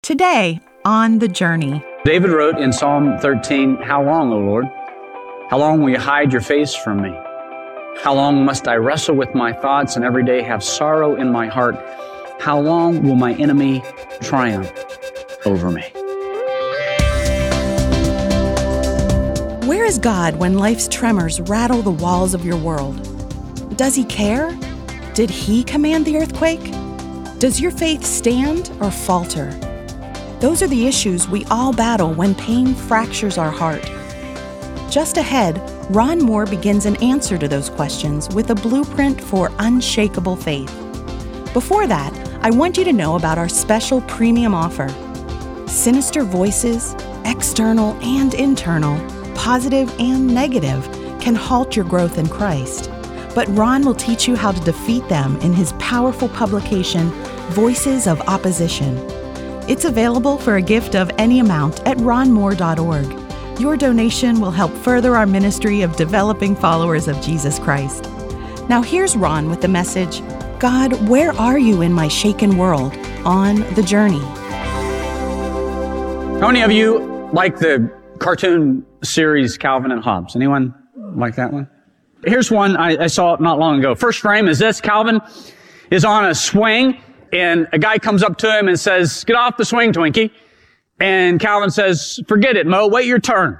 Today, on The Journey. David wrote in Psalm 13, "How long, O Lord? How long will you hide your face from me? How long must I wrestle with my thoughts and every day have sorrow in my heart? How long will my enemy triumph over me?" Where is God when life's tremors rattle the walls of your world? Does He care? Did He command the earthquake? Does your faith stand or falter? Those are the issues we all battle when pain fractures our heart. Just ahead, Ron Moore begins an answer to those questions with a blueprint for unshakable faith. Before that, I want you to know about our special premium offer. Sinister voices, external and internal, positive and negative, can halt your growth in Christ. But Ron will teach you how to defeat them in his powerful publication, Voices of Opposition. It's available for a gift of any amount at ronmoore.org. Your donation will help further our ministry of developing followers of Jesus Christ. Now here's Ron with the message, God, where are you in my shaken world? On The Journey. How many of you like the cartoon series Calvin and Hobbes? Anyone like that one? Here's one I saw not long ago. First frame is this. Calvin is on a swing, and a guy comes up to him and says, "Get off the swing, Twinkie." And Calvin says, "Forget it, Mo. Wait your turn."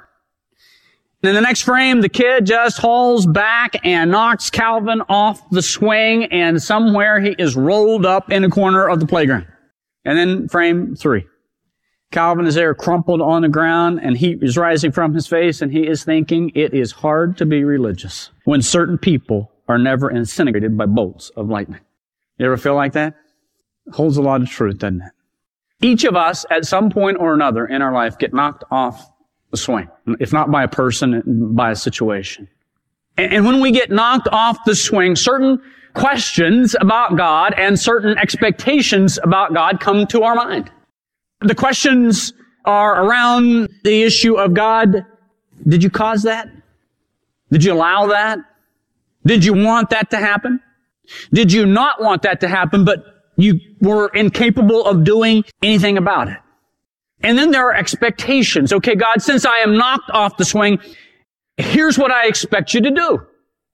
And in the next frame, the kid just hauls back and knocks Calvin off the swing, and somewhere he is rolled up in a corner of the playground. And then frame 3. Calvin is there crumpled on the ground, and heat is rising from his face, and he is thinking, it is hard to be religious when certain people are never incinerated by bolts of lightning. You ever feel like that? It holds a lot of truth, doesn't it? Each of us, at some point or another in our life, get knocked off the swing. If not by a person, by a situation. And when we get knocked off the swing, certain questions about God and certain expectations about God come to our mind. The questions are around the issue of God. Did you cause that? Did you allow that? Did you want that to happen? Did you not want that to happen, but you were incapable of doing anything about it? And then there are expectations. Okay, God, since I am knocked off the swing, here's what I expect you to do.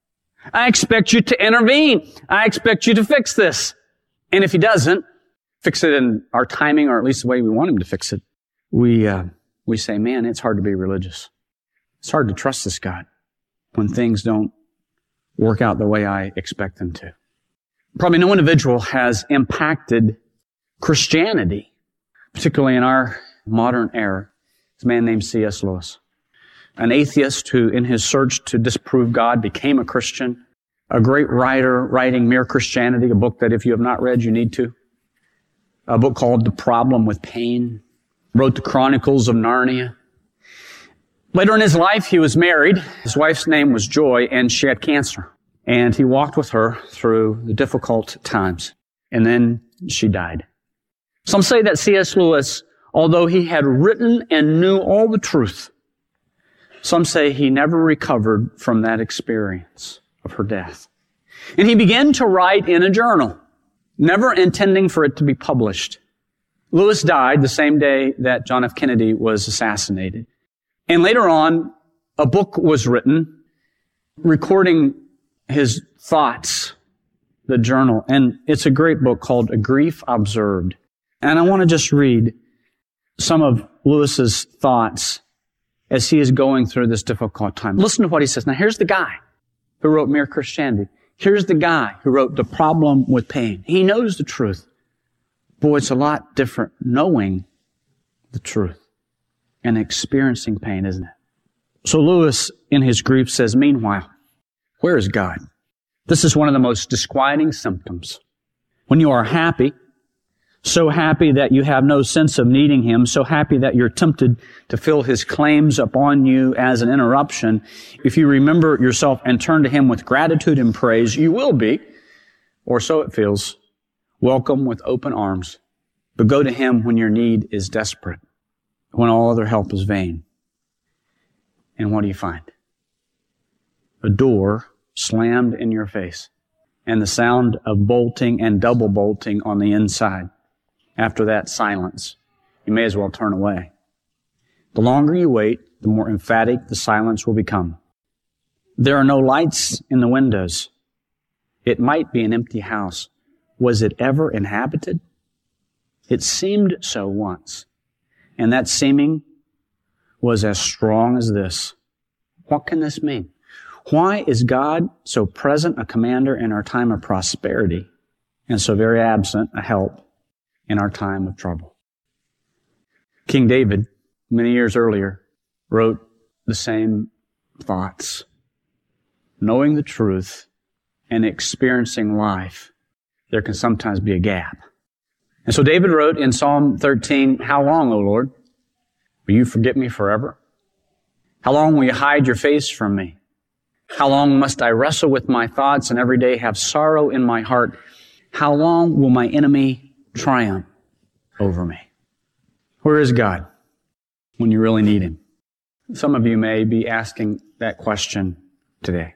I expect you to intervene. I expect you to fix this. And if He doesn't fix it in our timing, or at least the way we want Him to fix it, we say, man, it's hard to be religious. It's hard to trust this God when things don't work out the way I expect them to. Probably no individual has impacted Christianity, particularly in our modern era. It's a man named C.S. Lewis, an atheist who, in his search to disprove God, became a Christian, a great writer writing Mere Christianity, a book that if you have not read, you need to. A book called The Problem with Pain, wrote the Chronicles of Narnia. Later in his life, he was married. His wife's name was Joy, and she had cancer. And he walked with her through the difficult times. And then she died. Some say that C.S. Lewis, although he had written and knew all the truth, some say he never recovered from that experience of her death. And he began to write in a journal, never intending for it to be published. Lewis died the same day that John F. Kennedy was assassinated. And later on, a book was written recording his thoughts, the journal. And it's a great book called A Grief Observed. And I want to just read some of Lewis's thoughts as he is going through this difficult time. Listen to what he says. Now, here's the guy who wrote Mere Christianity. Here's the guy who wrote The Problem with Pain. He knows the truth. Boy, it's a lot different knowing the truth and experiencing pain, isn't it? So Lewis, in his grief, says, meanwhile, where is God? This is one of the most disquieting symptoms. When you are happy, so happy that you have no sense of needing Him, so happy that you're tempted to feel His claims upon you as an interruption, if you remember yourself and turn to Him with gratitude and praise, you will be, or so it feels, welcome with open arms. But go to Him when your need is desperate, when all other help is vain. And what do you find? A door slammed in your face, and the sound of bolting and double bolting on the inside. After that, silence you may as well turn away. The longer you wait, the more emphatic the silence will become. There are no lights in the windows. It might be an empty house. Was it ever inhabited? It seemed so once. And that seeming was as strong as this. What can this mean? Why is God so present a commander in our time of prosperity and so very absent a help in our time of trouble? King David, many years earlier, wrote the same thoughts. Knowing the truth and experiencing life, there can sometimes be a gap. And so David wrote in Psalm 13, "How long, O Lord, will you forget me forever? How long will you hide your face from me? How long must I wrestle with my thoughts and every day have sorrow in my heart? How long will my enemy triumph over me?" Where is God when you really need Him? Some of you may be asking that question today.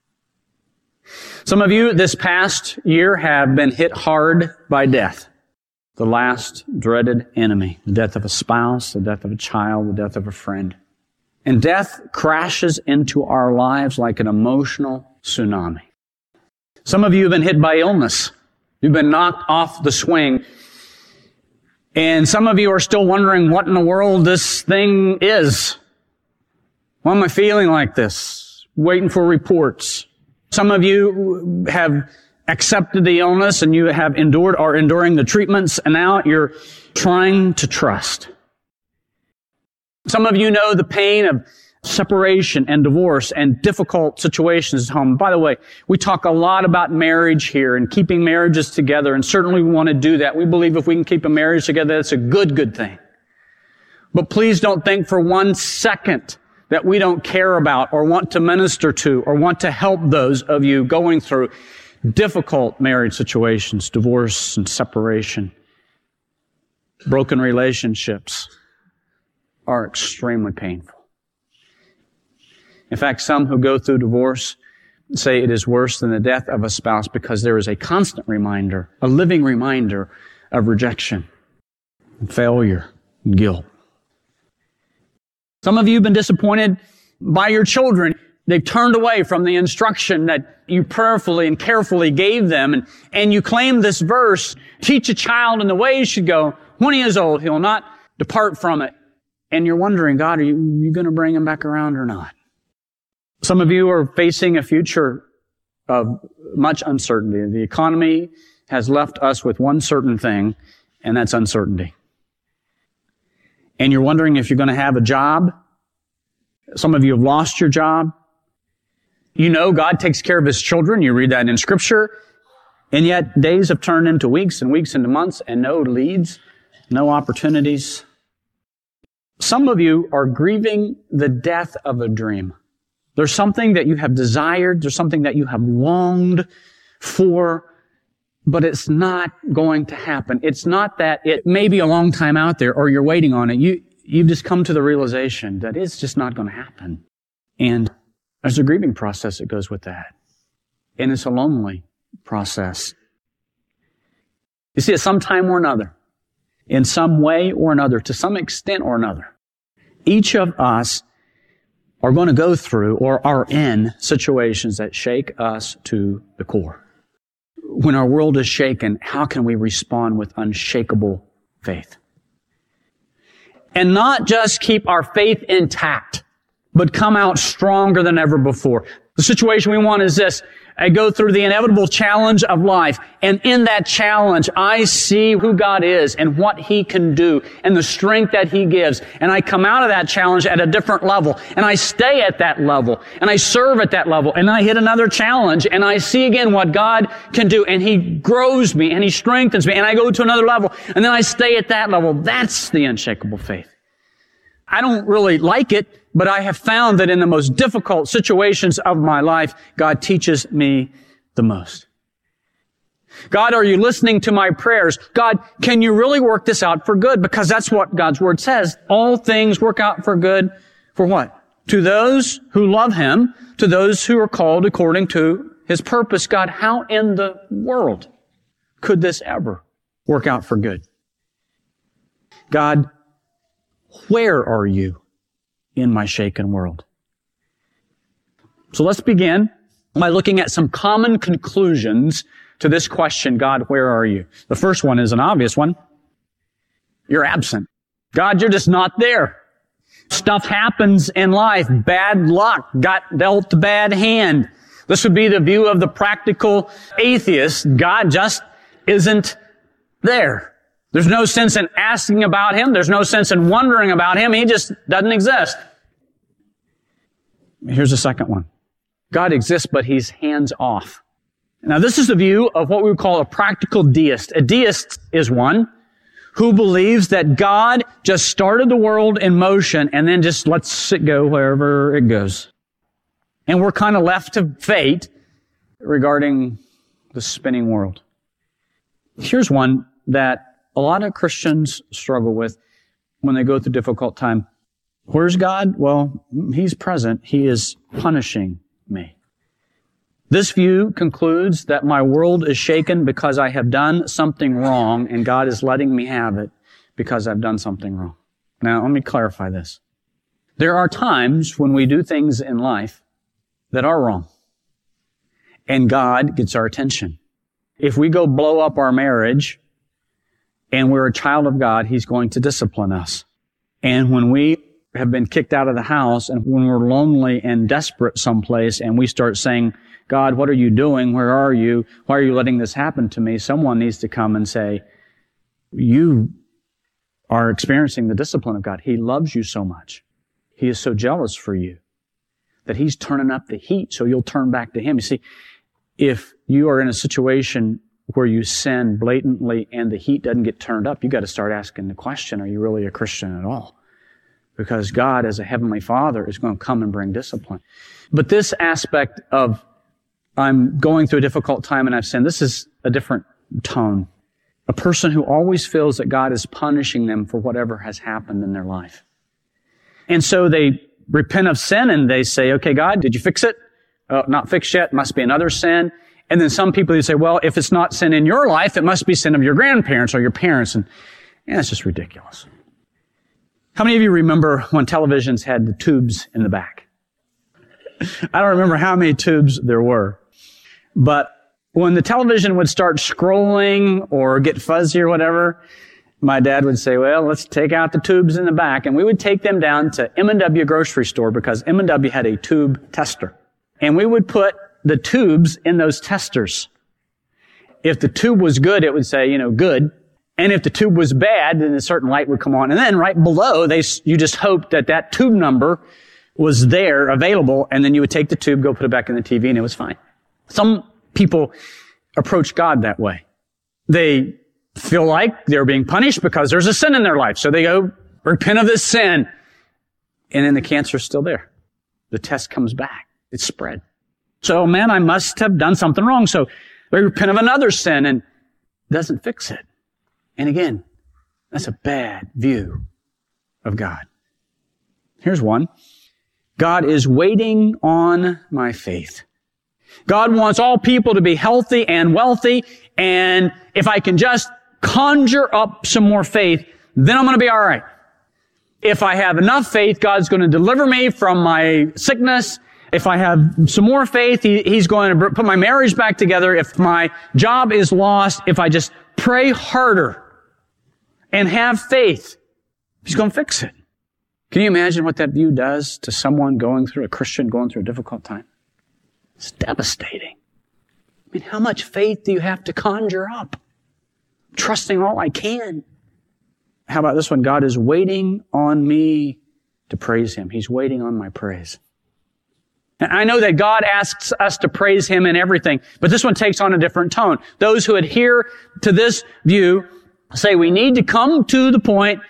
Some of you this past year have been hit hard by death. The last dreaded enemy. The death of a spouse, the death of a child, the death of a friend. And death crashes into our lives like an emotional tsunami. Some of you have been hit by illness. You've been knocked off the swing. And some of you are still wondering what in the world this thing is. Why am I feeling like this? Waiting for reports. Some of you have accepted the illness and you have endured or enduring the treatments, and now you're trying to trust. Some of you know the pain of separation and divorce and difficult situations at home. By the way, we talk a lot about marriage here and keeping marriages together, and certainly we want to do that. We believe if we can keep a marriage together, that's a good thing. But please don't think for 1 second that we don't care about or want to minister to or want to help those of you going through difficult marriage situations, divorce and separation. Broken relationships are extremely painful. In fact, some who go through divorce say it is worse than the death of a spouse because there is a constant reminder, a living reminder of rejection, and failure, and guilt. Some of you have been disappointed by your children. They've turned away from the instruction that you prayerfully and carefully gave them. And you claim this verse, teach a child in the way he should go. When he is old, he will not depart from it. And you're wondering, God, are you going to bring him back around or not? Some of you are facing a future of much uncertainty. The economy has left us with one certain thing, and that's uncertainty. And you're wondering if you're going to have a job. Some of you have lost your job. You know God takes care of His children. You read that in Scripture. And yet days have turned into weeks and weeks into months and no leads, no opportunities. Some of you are grieving the death of a dream. There's something that you have desired. There's something that you have longed for, but it's not going to happen. It's not that it may be a long time out there or you're waiting on it. You've just come to the realization that it's just not going to happen. And there's a grieving process that goes with that. And it's a lonely process. You see, at some time or another, in some way or another, to some extent or another, each of us are going to go through or are in situations that shake us to the core. When our world is shaken, how can we respond with unshakable faith? And not just keep our faith intact, but come out stronger than ever before. The situation we want is this. I go through the inevitable challenge of life, and in that challenge, I see who God is and what He can do and the strength that He gives. And I come out of that challenge at a different level, and I stay at that level, and I serve at that level, and I hit another challenge, and I see again what God can do, and He grows me, and He strengthens me, and I go to another level, and then I stay at that level. That's the unshakable faith. I don't really like it, but I have found that in the most difficult situations of my life, God teaches me the most. God, are you listening to my prayers? God, can you really work this out for good? Because that's what God's Word says. All things work out for good. For what? To those who love Him, to those who are called according to His purpose. God, how in the world could this ever work out for good? God where are you in my shaken world? So let's begin by looking at some common conclusions to this question, God, where are you? The first one is an obvious one. You're absent. God, you're just not there. Stuff happens in life. Bad luck. Got dealt a bad hand. This would be the view of the practical atheist. God just isn't there. There's no sense in asking about Him. There's no sense in wondering about Him. He just doesn't exist. Here's the second one. God exists, but He's hands off. Now, this is the view of what we would call a practical deist. A deist is one who believes that God just started the world in motion and then just lets it go wherever it goes. And we're kind of left to fate regarding the spinning world. Here's one that a lot of Christians struggle with when they go through difficult time. Where's God? Well, He's present. He is punishing me. This view concludes that my world is shaken because I have done something wrong, and God is letting me have it because I've done something wrong. Now, let me clarify this. There are times when we do things in life that are wrong, and God gets our attention. If we go blow up our marriage and we're a child of God, He's going to discipline us. And when we have been kicked out of the house and when we're lonely and desperate someplace and we start saying, God, what are you doing? Where are you? Why are you letting this happen to me? Someone needs to come and say, you are experiencing the discipline of God. He loves you so much. He is so jealous for you that He's turning up the heat so you'll turn back to Him. You see, if you are in a situation where you sin blatantly and the heat doesn't get turned up, you got to start asking the question, are you really a Christian at all? Because God, as a Heavenly Father, is going to come and bring discipline. But this aspect of I'm going through a difficult time and I've sinned, this is a different tone. A person who always feels that God is punishing them for whatever has happened in their life. And so they repent of sin and they say, okay, God, did you fix it? Oh, not fixed yet. Must be another sin. And then some people who say, well, if it's not sin in your life, it must be sin of your grandparents or your parents. And it's just ridiculous. How many of you remember when televisions had the tubes in the back? I don't remember how many tubes there were. But when the television would start scrolling or get fuzzy or whatever, my dad would say, well, let's take out the tubes in the back. And we would take them down to M&W grocery store because M&W had a tube tester. And we would put the tubes in those testers. If the tube was good, it would say, good. And if the tube was bad, then a certain light would come on. And then right below, you just hoped that tube number was there, available, and then you would take the tube, go put it back in the TV, and it was fine. Some people approach God that way. They feel like they're being punished because there's a sin in their life. So they go, repent of this sin. And then the cancer's still there. The test comes back. It's spread. So, man, I must have done something wrong. So they repent of another sin and doesn't fix it. And again, that's a bad view of God. Here's one. God is waiting on my faith. God wants all people to be healthy and wealthy, and if I can just conjure up some more faith, then I'm going to be all right. If I have enough faith, God's going to deliver me from my sickness. If I have some more faith, He's going to put my marriage back together. If my job is lost, if I just pray harder and have faith, He's going to fix it. Can you imagine what that view does to someone a Christian going through a difficult time? It's devastating. I mean, how much faith do you have to conjure up? Trusting all I can. How about this one? God is waiting on me to praise Him. He's waiting on my praise. And I know that God asks us to praise Him in everything, but this one takes on a different tone. Those who adhere to this view say we need to come to the point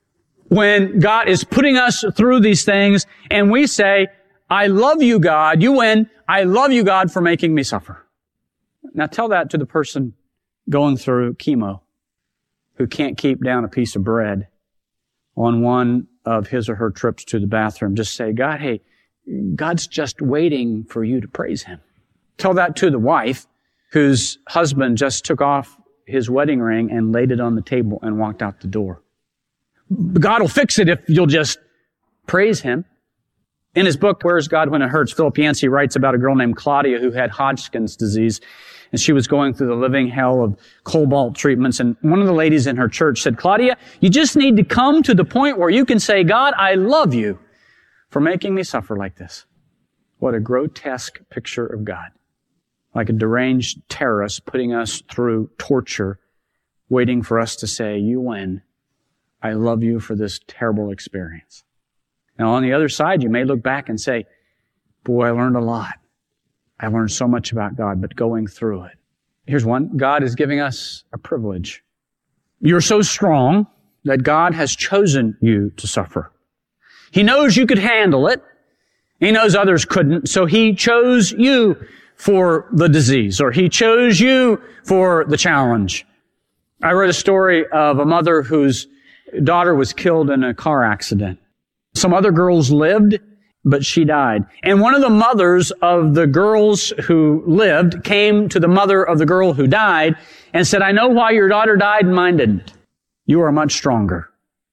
when God is putting us through these things and we say, I love you, God. You win. I love you, God, for making me suffer. Now tell that to the person going through chemo who can't keep down a piece of bread on one of his or her trips to the bathroom. Just say, God, hey, God's just waiting for you to praise Him. Tell that to the wife whose husband just took off his wedding ring and laid it on the table and walked out the door. God will fix it if you'll just praise Him. In his book, Where is God When It Hurts?, Philip Yancey writes about a girl named Claudia who had Hodgkin's disease, and she was going through the living hell of cobalt treatments. And one of the ladies in her church said, Claudia, you just need to come to the point where you can say, God, I love you for making me suffer like this. What a grotesque picture of God. Like a deranged terrorist putting us through torture, waiting for us to say, you win. I love you for this terrible experience. Now, on the other side, you may look back and say, boy, I learned a lot. I learned so much about God, but going through it. Here's one. God is giving us a privilege. You're so strong that God has chosen you to suffer. He knows you could handle it. He knows others couldn't, so He chose you for the disease, or He chose you for the challenge. I read a story of a mother whose daughter was killed in a car accident. Some other girls lived, but she died. And one of the mothers of the girls who lived came to the mother of the girl who died and said, I know why your daughter died and mine didn't. You are much stronger.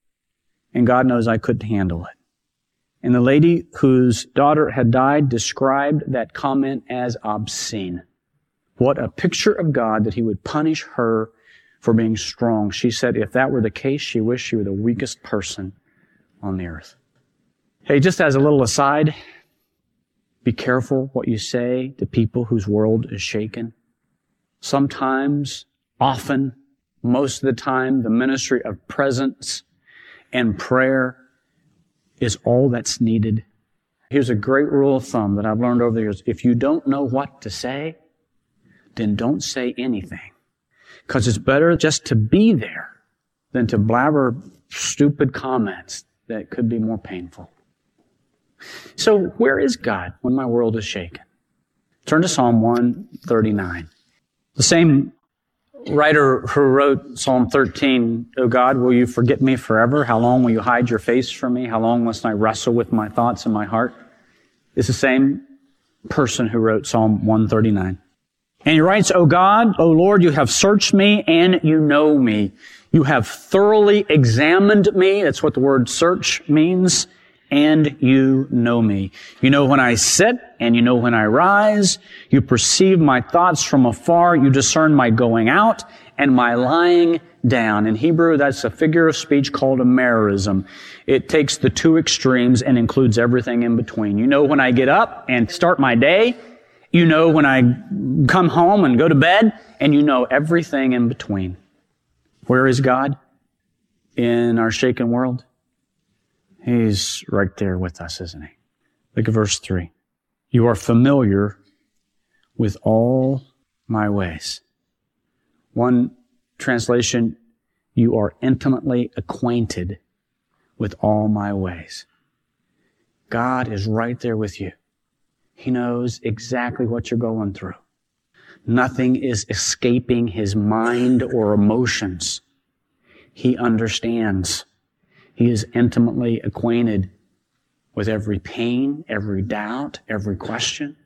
And God knows I couldn't handle it. And the lady whose daughter had died described that comment as obscene. What a picture of God that He would punish her for being strong. She said if that were the case, she wished she were the weakest person on the earth. Hey, just as a little aside, be careful what you say to people whose world is shaken. Sometimes, often, most of the time, the ministry of presence and prayer is all that's needed. Here's a great rule of thumb that I've learned over the years. If you don't know what to say, then don't say anything. Because it's better just to be there than to blabber stupid comments that could be more painful. So where is God when my world is shaken? Turn to Psalm 139. The same writer who wrote Psalm 13, O God, will you forget me forever? How long will you hide your face from me? How long must I wrestle with my thoughts in my heart? It's the same person who wrote Psalm 139. And he writes, O God, O Lord, you have searched me and you know me. You have thoroughly examined me. That's what the word search means. And you know me. You know when I sit and you know when I rise. You perceive my thoughts from afar. You discern my going out and my lying down. In Hebrew, that's a figure of speech called a merism. It takes the two extremes and includes everything in between. You know when I get up and start my day. You know when I come home and go to bed. And you know everything in between. Where is God in our shaken world? He's right there with us, isn't He? Look at verse 3. You are familiar with all my ways. One translation, you are intimately acquainted with all my ways. God is right there with you. He knows exactly what you're going through. Nothing is escaping His mind or emotions. He understands. He is intimately acquainted with every pain, every doubt, every question.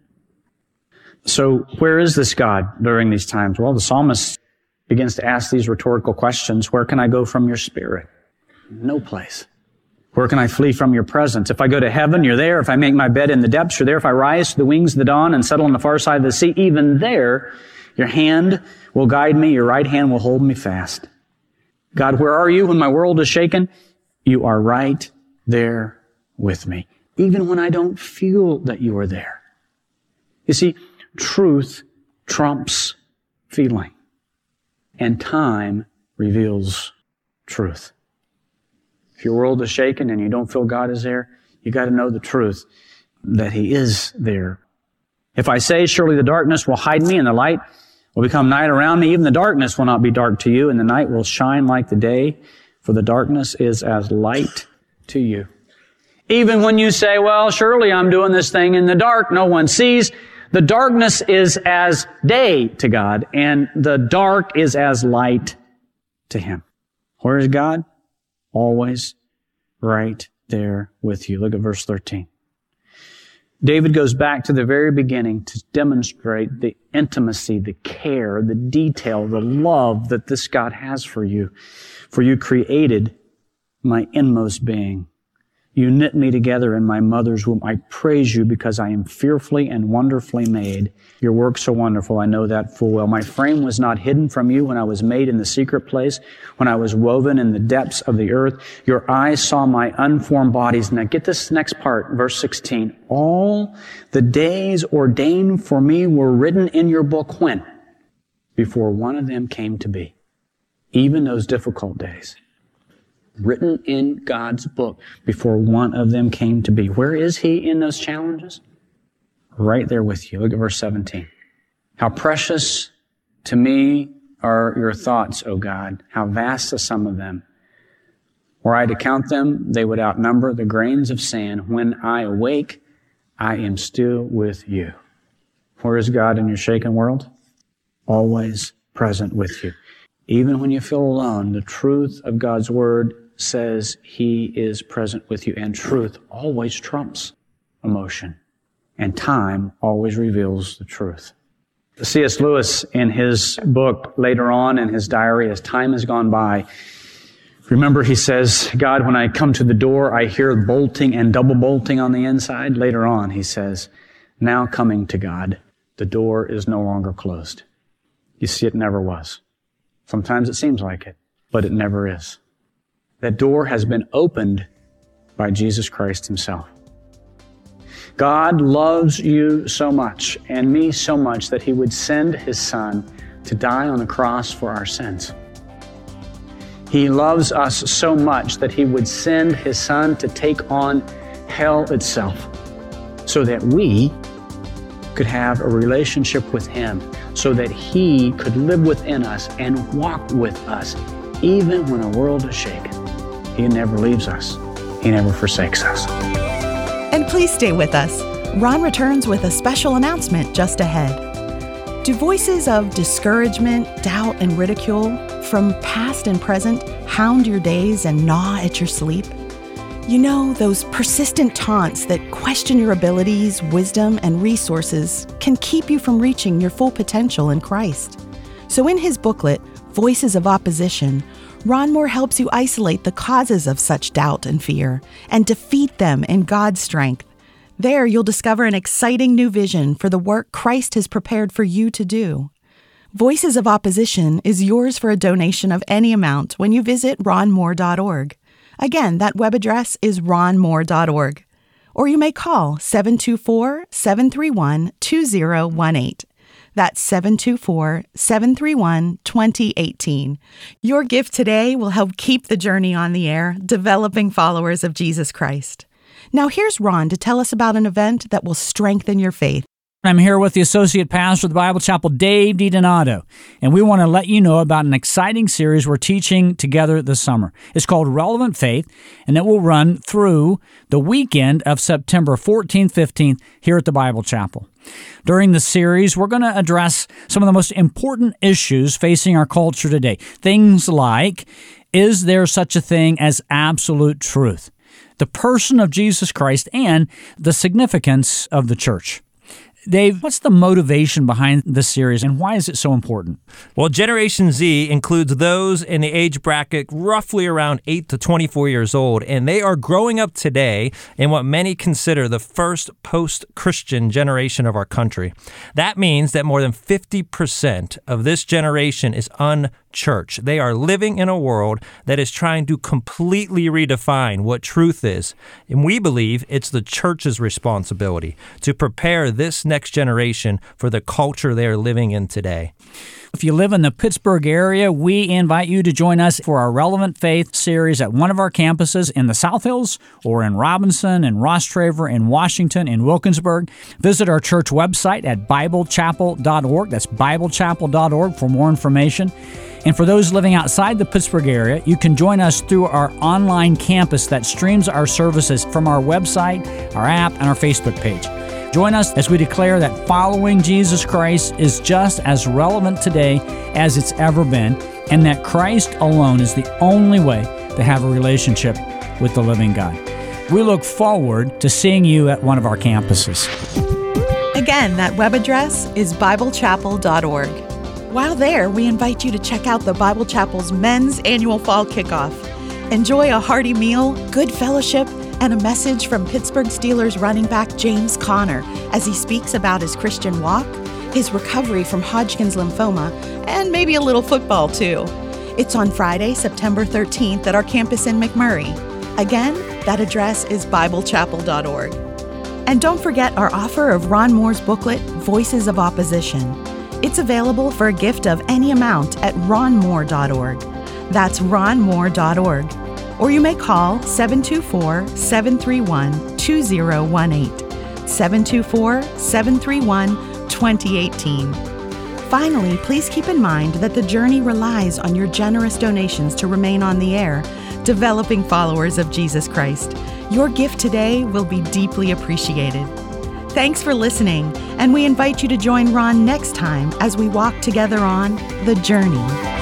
So where is this God during these times? Well, the psalmist begins to ask these rhetorical questions. Where can I go from your Spirit? No place. Where can I flee from your presence? If I go to heaven, you're there. If I make my bed in the depths, you're there. If I rise to the wings of the dawn and settle on the far side of the sea, even there, your hand will guide me. Your right hand will hold me fast. God, where are you when my world is shaken? You are right there with me, even when I don't feel that you are there. You see, truth trumps feeling, and time reveals truth. If your world is shaken and you don't feel God is there, you got to know the truth that He is there. If I say, surely the darkness will hide me and the light will become night around me, even the darkness will not be dark to you, and the night will shine like the day, for the darkness is as light to you. Even when you say, well, surely I'm doing this thing in the dark, no one sees, the darkness is as day to God, and the dark is as light to Him. Where is God? Always right there with you. Look at verse 13. David goes back to the very beginning to demonstrate the intimacy, the care, the detail, the love that this God has for you. For you created my inmost being. You knit me together in my mother's womb. I praise you because I am fearfully and wonderfully made. Your work's so wonderful, I know that full well. My frame was not hidden from you when I was made in the secret place, when I was woven in the depths of the earth. Your eyes saw my unformed bodies. Now get this next part, verse 16. All the days ordained for me were written in your book when? Before one of them came to be. Even those difficult days. Written in God's book before one of them came to be. Where is He in those challenges? Right there with you. Look at verse 17. How precious to me are your thoughts, O God. How vast the sum of them. Were I to count them, they would outnumber the grains of sand. When I awake, I am still with you. Where is God in your shaken world? Always present with you. Even when you feel alone, the truth of God's Word says He is present with you. And truth always trumps emotion. And time always reveals the truth. C.S. Lewis, in his book later on in his diary, as time has gone by, remember he says, God, when I come to the door, I hear bolting and double bolting on the inside. Later on, he says, now coming to God, the door is no longer closed. You see, it never was. Sometimes it seems like it, but it never is. That door has been opened by Jesus Christ Himself. God loves you so much and me so much that He would send His Son to die on the cross for our sins. He loves us so much that He would send His Son to take on hell itself so that we could have a relationship with Him, so that He could live within us and walk with us even when the world is shaken. He never leaves us. He never forsakes us. And please stay with us. Ron returns with a special announcement just ahead. Do voices of discouragement, doubt, and ridicule from past and present hound your days and gnaw at your sleep? You know, those persistent taunts that question your abilities, wisdom, and resources can keep you from reaching your full potential in Christ. So in his booklet, Voices of Opposition, Ron Moore helps you isolate the causes of such doubt and fear and defeat them in God's strength. There, you'll discover an exciting new vision for the work Christ has prepared for you to do. Voices of Opposition is yours for a donation of any amount when you visit ronmoore.org. Again, that web address is ronmoore.org. Or you may call 724-731-2018. That's 724-731-2018. Your gift today will help keep the journey on the air, developing followers of Jesus Christ. Now here's Ron to tell us about an event that will strengthen your faith. I'm here with the Associate Pastor of the Bible Chapel, Dave DiDonato, and we want to let you know about an exciting series we're teaching together this summer. It's called Relevant Faith, and it will run through the weekend of September 14th, 15th here at the Bible Chapel. During the series, we're going to address some of the most important issues facing our culture today. Things like, is there such a thing as absolute truth? The person of Jesus Christ and the significance of the church. Dave, what's the motivation behind this series and why is it so important? Well, Generation Z includes those in the age bracket roughly around 8 to 24 years old, and they are growing up today in what many consider the first post-Christian generation of our country. That means that more than 50% of this generation is unchurched. They are living in a world that is trying to completely redefine what truth is, and we believe it's the church's responsibility to prepare this next generation for the culture they are living in today. If you live in the Pittsburgh area, we invite you to join us for our Relevant Faith series at one of our campuses in the South Hills or in Robinson, in Rostraver, in Washington, in Wilkinsburg. Visit our church website at BibleChapel.org. That's BibleChapel.org for more information. And for those living outside the Pittsburgh area, you can join us through our online campus that streams our services from our website, our app, and our Facebook page. Join us as we declare that following Jesus Christ is just as relevant today as it's ever been, and that Christ alone is the only way to have a relationship with the living God. We look forward to seeing you at one of our campuses. Again, that web address is BibleChapel.org. While there, we invite you to check out the Bible Chapel's men's annual fall kickoff. Enjoy a hearty meal, good fellowship, and a message from Pittsburgh Steelers running back James Conner as he speaks about his Christian walk, his recovery from Hodgkin's lymphoma, and maybe a little football too. It's on Friday, September 13th at our campus in McMurray. Again, that address is biblechapel.org. And don't forget our offer of Ron Moore's booklet, Voices of Opposition. It's available for a gift of any amount at ronmoore.org. That's ronmoore.org. Or you may call 724-731-2018. 724-731-2018. Finally, please keep in mind that the journey relies on your generous donations to remain on the air, developing followers of Jesus Christ. Your gift today will be deeply appreciated. Thanks for listening, and we invite you to join Ron next time as we walk together on The Journey.